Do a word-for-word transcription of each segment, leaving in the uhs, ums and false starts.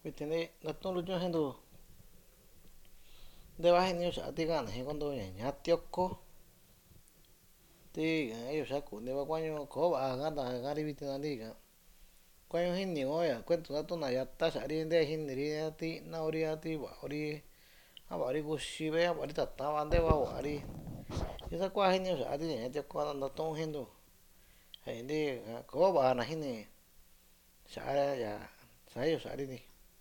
Viste, gatón lucho hendu de baje ni usa ti gana he cuando ña tioko ti ayo saku de ba cuaño ko ba gana gari viste na diga cuaño hinni oya cuento dato na ya ta sari de hinni ri ti na ori ti ba ori a ba ori kushi be a ba ori tata ba de ba ori esa kwa hinni usa ti ña tioko na ton hendu he de ko ba na hinni sa ya sa yo sari ni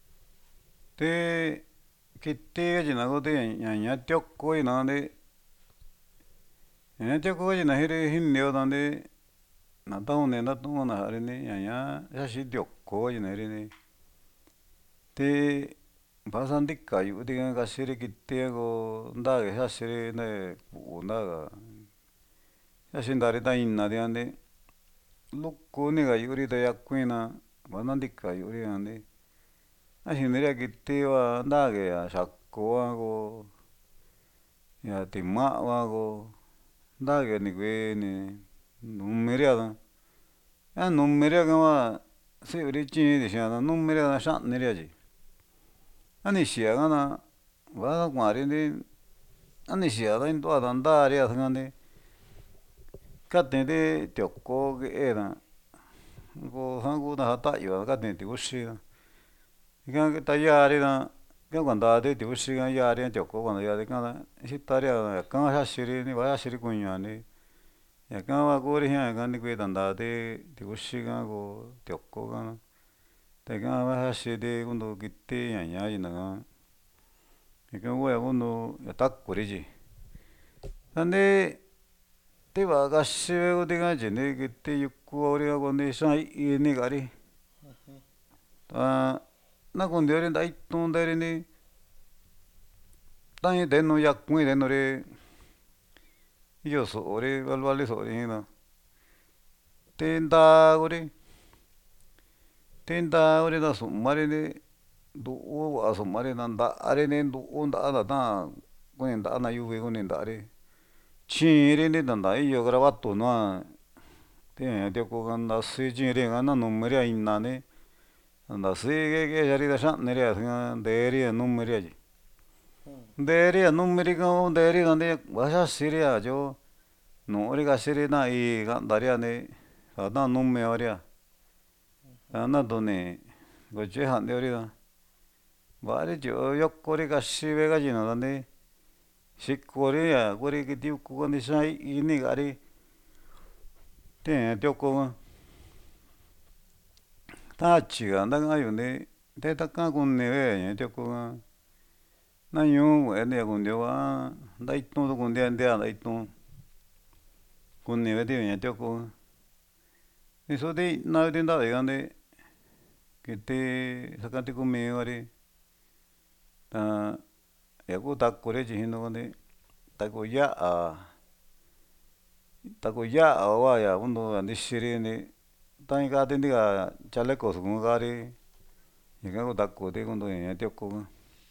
Te kite ga na go te ña ña tioko na de ña tioko ga na hire hinne o na de na ta one na to na hare ne ña ña ya shi tioko ga na hire ne te pasan dikka yu de ga shire kite go nda ga ya shire ne ku na ga ya shin da re ta inna de ande lukko ne ga yuri da ya kuina pasan dikka yuri ande a hinne kite wa nda ga ya shakko wa go ya tima wa go nda ga ni kue ni numere da ya numere ga ma se uri chi de sha na numere da sha ne re ji ani shia ga na wa ga kwa re de ani shia da in to da nda re ga ne ka te de tioko ge e da go han go da ta yo ka te ti ushi da ga ta ya re da ga cuando de ti ushi ga ya re tioko cuando ya de ka da shi ta re da ka ha shiri ni wa shiri ku nya ne ya ka wa go re ya ga ni kue da nda de ti ushi ga go tioko ga na te ga wa ha shi de cuando kite ya ya ji na ga e ka wa ya cuando ya ta ku re ji ande te ba ga shi o de ga ji ne kite yu ku o re ga ne sha i ni ga ri ta na cuando re da ito de re ni ta ni de no ya ku de no re yo so re val vale so re na te nda go re te nda go re da so ma re ne do o a so ma re na nda are ne do o nda da ta ko ne nda na yu ve ko ne nda re chi re ne da nda i yo gravato no te te ko ga nda si chi re ga na no me re in na ne nda si ge ge ya ri da sha ne re ga de re no me re ji de re no me re ga de re ga ne wa sha si re a jo no re ga si re na i ga nda re ne sa da no me o re a na do ne go che han de re da ba re jo yo ko re ga shi ve ga ji na da ne shi ko re ya go re ki ti ku ga ne sha i ni ga re te te ko ga ta chi ga nda ga yu ne te ta ka ku ne ve te ko ga na yu we ne ku ne wa nda i to ku ne nda nda i to ku ne ve de te ko ni so de na de nda ga ne ki te sa ka te ku me wa re ta ya ku ta ko re ji hin no ne ta ko ya a ta ko ya a wa ya uno ni shi re ne ta ni ga de ni ga chaleco su ga re ni ga ko ta ko de cuando ya te ko ga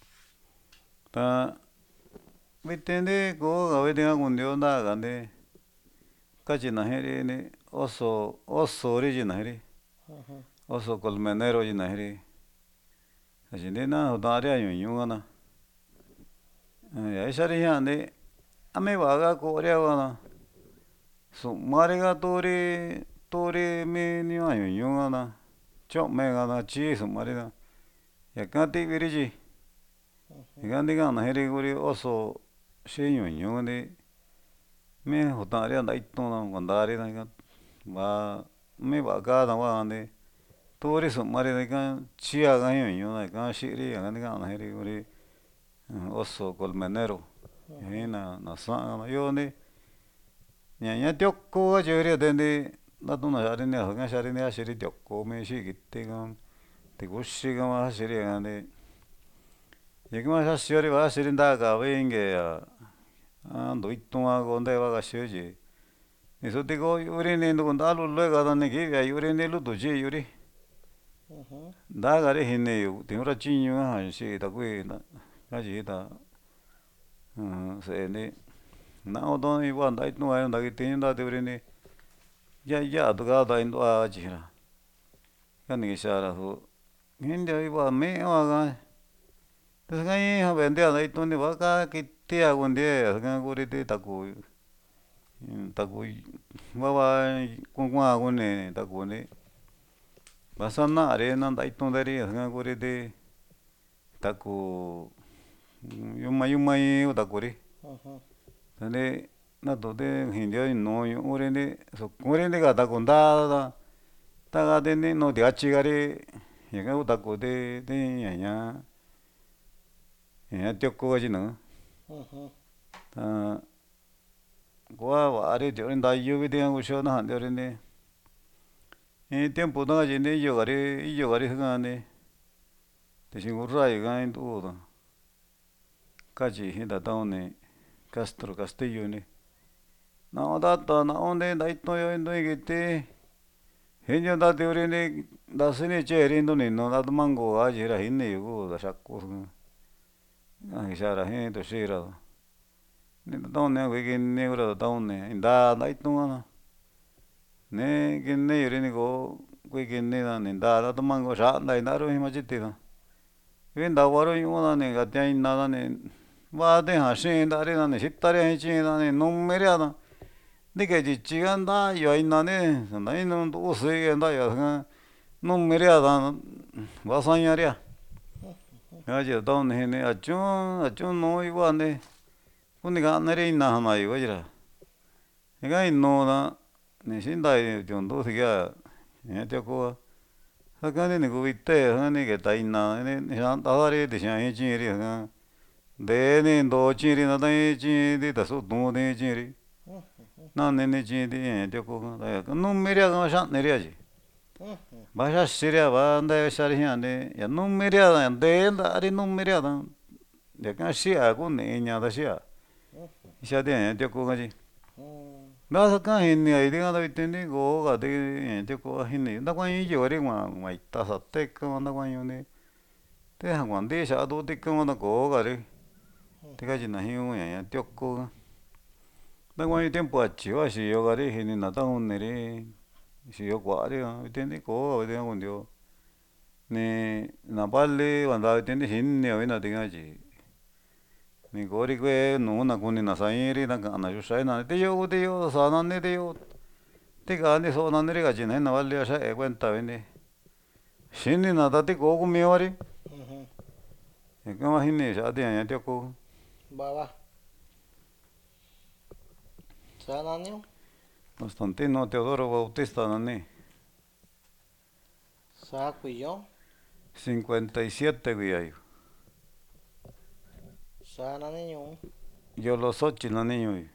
ta mi te ne ko ga ve de ga kun de nda ga ne ka chi na he re ne oso oso re ji na re oso colmenero ji na re a ji ne na da re yu yu ga na ya sha re ya ne a me ba ga ko re wa na so ma re ga to re to re me ni wa yu yu ga na cho me ga na chi so ma re na ya ka te vi re ji ga ne ga na he re go re oso she yu yu ne me ho ta re da i to na ga nda re na ga ba me ba ga na wa ne to re so ma re ne ga chi a ga yu yu na ga shi re ga ne ga na he re go re oso colmenero he na na sa na yo ne ña ña tioko ga jo re de ne na to na ya re ne ga sha re ne a shi re tioko me shi ki te ga te go shi ga ma shi re ga ne ye ga ma sha shi re ba shi re nda ga ve nge ya a ndo i to wa go nde wa ga shi ji ni so te go yu re ne ndo nda lu le ga da ne ki ya yu re ne lu do ji yu re nda ga re hin ne yu te ra chi yu ha shi ta ku na ga ji da se ne na o do i wa nda i no wa nda ki te nda de re ne ya ya do ga da in do a ji ra ga ni sha ra ho indio igual me waga tesgai ha vende ada itu ni waka kiti agunde asgan gurite taku taku wawa kungwa agune takune basana are na daitu dari asgan gurite taku yuma yuma i utakuri tane na tode indio no urene so urene ga takunda taga dene no diachi gari yega utakude de ñaña ña tioko jina ta gua wari de nda yubi de usho na de rene e tiempo da jine yo gari yo gari gane te sigurra ga indu da kaji hinda taune Castro Castillo ne na da ta na onde da ito yo indo igite henyo da de rene da sene che rindo ne no da mango a jira hinne yo da shakku a ishara he to shira ne da taune we gine ura da taune da da ito na ne gine rene go we gine da ne da da mango sha da na ro himajite da ven da waro yo na ne ga tain na da ne va de ha shin da re na ne shittare he chi da ne no mere da de que chiganda yo ai na ne na ni no do se anda ya no mere da va saña ria ya je da ne ne a chu a chu no igual ne kuni ga na re na ma yo jira ga no da ne shin da yo do se ya ne te ko ha ga ne go vite ha ne que ta ina ne ya da re de sha he chi ri ha de ne do chi ri na da chi de da so do de chi ri na ne ne chi de te ko da no mere ga sha ne ri ji ba sha shi ri ba da sha ri ya ne ya no mere da de da ri no mere da de ka shi a ko ne nya da shi a sha de te ko ga ji ba sa ka hin ni ai de ga da te ne go ga de te ko hin ni da kwa yi jo ri ma ma ta sa te ko da kwa yo ne te ha kwan de sha do te ko da go ga ri te ga ji na hi yo ya te ko da kwa yi tempo a chi wa shi yo ga ri hin ni na ta un ne ri shi yo kwa ri te ne ko de ga dio ne na balle wa da te ne hin ne wa na de ga ji ni go ri que no na ko ni na sa ri na ga na yo sha na te yo de yo sa na ne de yo te ga ne so na ne ri ga ji ne na balle sha e cuenta ve ne shin ni na da te ko ko me wa ri e ka ma hin ne sha de ya te ko baba sa na ni Constantino Teodoro Bautista na ne sa ku yo cincuenta y siete güey sa na ni yo yo los ocho na niño